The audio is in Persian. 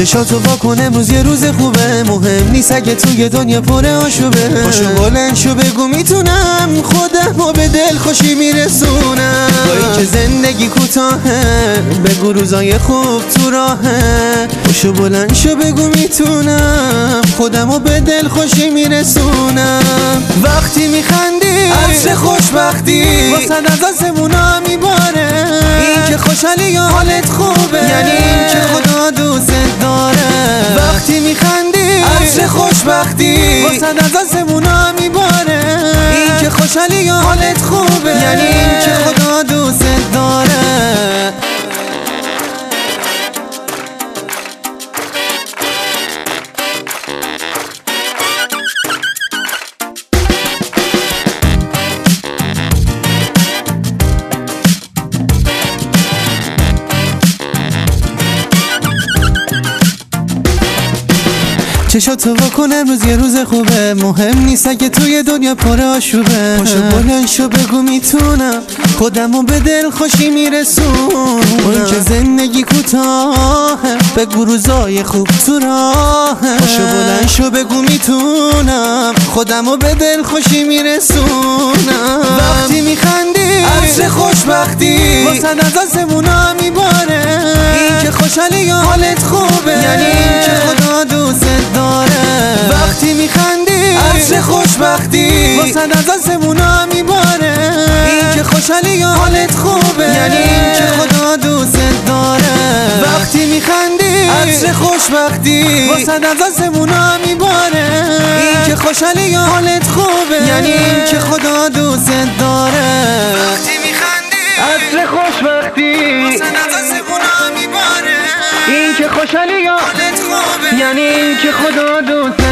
چشاتو واکن امروز یه روز خوبه، مهم نیست اگه توی دنیا پر آشوبه. پاشو بلند شو بگو میتونم، خودمو به دل خوشی میرسونم. با اینکه زندگی کوتاهه بگو روزای خوب تو راهه. پاشو بلند شو بگو میتونم، خودمو به دل خوشی میرسونم. وقتی میخندی عطر خوشبختی واسه از آسمونا میباره. این که خوشحالی حالت خوبه یعنی این که خدا دوست داره. وقتی میخندی عطر خوشبختی واسه از آسمونا میباره. این که خوشحالی حالت خوبه یعنی این که خدا دوست داره. چشاتو واکن امروز یه روز خوبه، مهم نیست اگه توی دنیا پر آشوبه. پاشو بلند شو بگو میتونم، خودمو به دل خوشی میرسونم. اون که زندگی کوتاهه بگو روزای خوب تو راهه. پاشو بلند شو بگو میتونم، خودمو به دل خوشی میرسونم. وقتی میخندی عطر خوشبختی واسه از آسمونا میباره. این که خوشحالی حالت خوبه یعنی این که خدا دوست داره. وقتی میخندی عطر خوشبختی واسه از آسمونا میباره. این که خوشحالی حالت خوبه یعنی این که خدا دوست داره. وقتی میخندی عطر خوشبختی واسه از آسمونا میباره. این که خوشحالی حالت خوبه یعنی این که خدا دوست داره. وقتی میخندی عطر خوشبختی واسه از آسمونا میباره. این که خوشحالی حالت خوبه یعنی این که خدا دوست